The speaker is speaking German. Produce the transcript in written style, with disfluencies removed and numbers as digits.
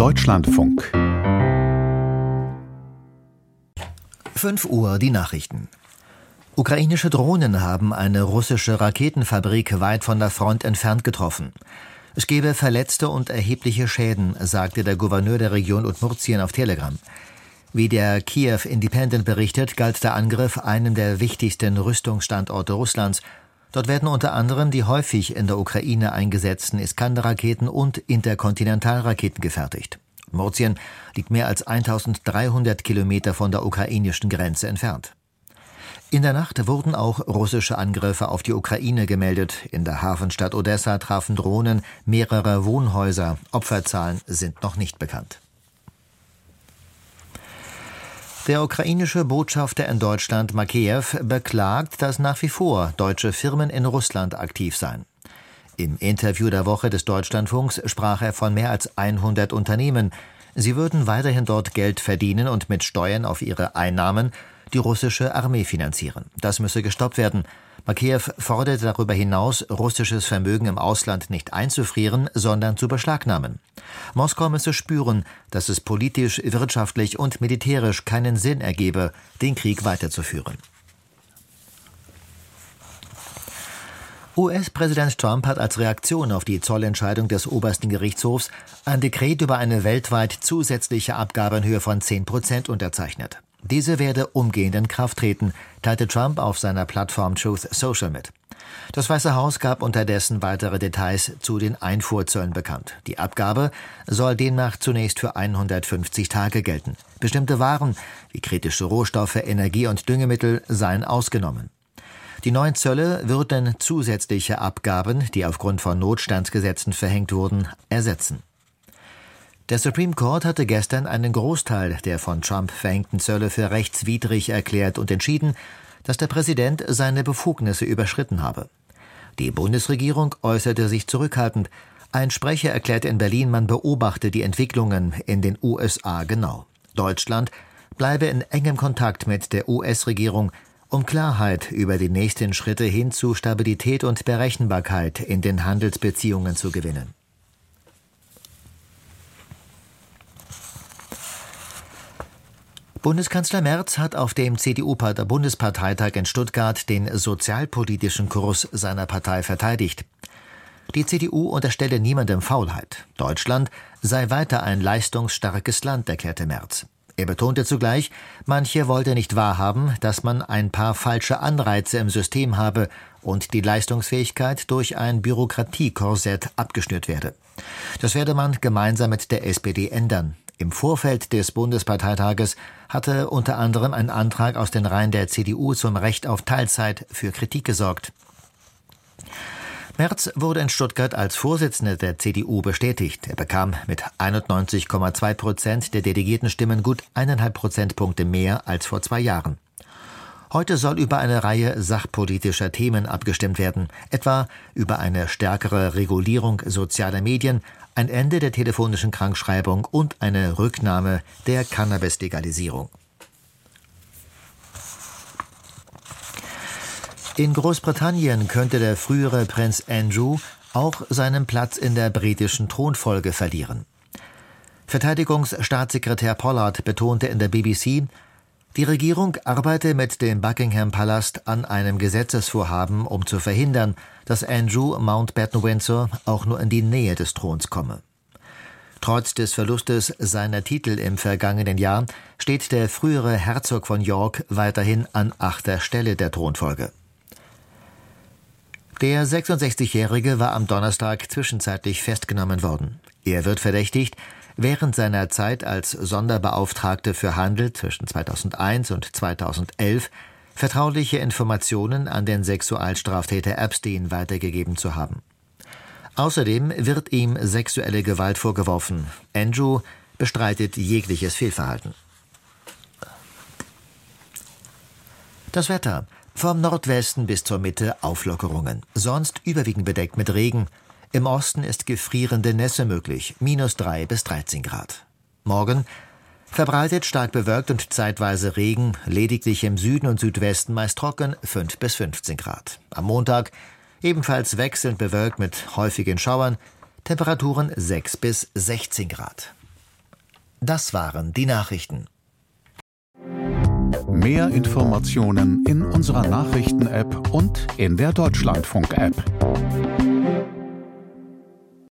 Deutschlandfunk. 5 Uhr die Nachrichten. Ukrainische Drohnen haben eine russische Raketenfabrik weit von der Front entfernt getroffen. Es gebe Verletzte und erhebliche Schäden, sagte der Gouverneur der Region Udmurtien auf Telegram. Wie der Kiew Independent berichtet, galt der Angriff einem der wichtigsten Rüstungsstandorte Russlands. Dort werden unter anderem die häufig in der Ukraine eingesetzten Iskander-Raketen und Interkontinentalraketen gefertigt. Udmurtien liegt mehr als 1300 Kilometer von der ukrainischen Grenze entfernt. In der Nacht wurden auch russische Angriffe auf die Ukraine gemeldet. In der Hafenstadt Odessa trafen Drohnen mehrere Wohnhäuser. Opferzahlen sind noch nicht bekannt. Der ukrainische Botschafter in Deutschland, Makeyev, beklagt, dass nach wie vor deutsche Firmen in Russland aktiv seien. Im Interview der Woche des Deutschlandfunks sprach er von mehr als 100 Unternehmen. Sie würden weiterhin dort Geld verdienen und mit Steuern auf ihre Einnahmen die russische Armee finanzieren. Das müsse gestoppt werden. Makeyev forderte darüber hinaus, russisches Vermögen im Ausland nicht einzufrieren, sondern zu beschlagnahmen. Moskau müsse spüren, dass es politisch, wirtschaftlich und militärisch keinen Sinn ergebe, den Krieg weiterzuführen. US-Präsident Trump hat als Reaktion auf die Zollentscheidung des obersten Gerichtshofs ein Dekret über eine weltweit zusätzliche Abgabe in Höhe von 10% unterzeichnet. Diese werde umgehend in Kraft treten, teilte Trump auf seiner Plattform Truth Social mit. Das Weiße Haus gab unterdessen weitere Details zu den Einfuhrzöllen bekannt. Die Abgabe soll demnach zunächst für 150 Tage gelten. Bestimmte Waren wie kritische Rohstoffe, Energie und Düngemittel seien ausgenommen. Die neuen Zölle würden zusätzliche Abgaben, die aufgrund von Notstandsgesetzen verhängt wurden, ersetzen. Der Supreme Court hatte gestern einen Großteil der von Trump verhängten Zölle für rechtswidrig erklärt und entschieden, dass der Präsident seine Befugnisse überschritten habe. Die Bundesregierung äußerte sich zurückhaltend. Ein Sprecher erklärte in Berlin, man beobachte die Entwicklungen in den USA genau. Deutschland bleibe in engem Kontakt mit der US-Regierung, um Klarheit über die nächsten Schritte hin zu Stabilität und Berechenbarkeit in den Handelsbeziehungen zu gewinnen. Bundeskanzler Merz hat auf dem CDU-Bundesparteitag in Stuttgart den sozialpolitischen Kurs seiner Partei verteidigt. Die CDU unterstelle niemandem Faulheit. Deutschland sei weiter ein leistungsstarkes Land, erklärte Merz. Er betonte zugleich, manche wollte nicht wahrhaben, dass man ein paar falsche Anreize im System habe und die Leistungsfähigkeit durch ein Bürokratiekorsett abgeschnürt werde. Das werde man gemeinsam mit der SPD ändern. Im Vorfeld des Bundesparteitages hatte unter anderem ein Antrag aus den Reihen der CDU zum Recht auf Teilzeit für Kritik gesorgt. Merz wurde in Stuttgart als Vorsitzender der CDU bestätigt. Er bekam mit 91,2% der delegierten Stimmen gut 1,5 Prozentpunkte mehr als vor 2 Jahren. Heute soll über eine Reihe sachpolitischer Themen abgestimmt werden, etwa über eine stärkere Regulierung sozialer Medien, ein Ende der telefonischen Krankschreibung und eine Rücknahme der Cannabis-Legalisierung. In Großbritannien könnte der frühere Prinz Andrew auch seinen Platz in der britischen Thronfolge verlieren. Verteidigungsstaatssekretär Pollard betonte in der BBC, die Regierung arbeite mit dem Buckingham-Palast an einem Gesetzesvorhaben, um zu verhindern, dass Andrew Mountbatten-Windsor auch nur in die Nähe des Throns komme. Trotz des Verlustes seiner Titel im vergangenen Jahr steht der frühere Herzog von York weiterhin an 8. Stelle der Thronfolge. Der 66-Jährige war am Donnerstag zwischenzeitlich festgenommen worden. Er wird verdächtigt, während seiner Zeit als Sonderbeauftragte für Handel zwischen 2001 und 2011 vertrauliche Informationen an den Sexualstraftäter Epstein weitergegeben zu haben. Außerdem wird ihm sexuelle Gewalt vorgeworfen. Andrew bestreitet jegliches Fehlverhalten. Das Wetter. Vom Nordwesten bis zur Mitte Auflockerungen. Sonst überwiegend bedeckt mit Regen. Im Osten ist gefrierende Nässe möglich. -3 bis 13 Grad. Morgen verbreitet stark bewölkt und zeitweise Regen. Lediglich im Süden und Südwesten meist trocken. 5 bis 15 Grad. Am Montag ebenfalls wechselnd bewölkt mit häufigen Schauern. Temperaturen 6 bis 16 Grad. Das waren die Nachrichten. Mehr Informationen in unserer Nachrichten-App und in der Deutschlandfunk-App.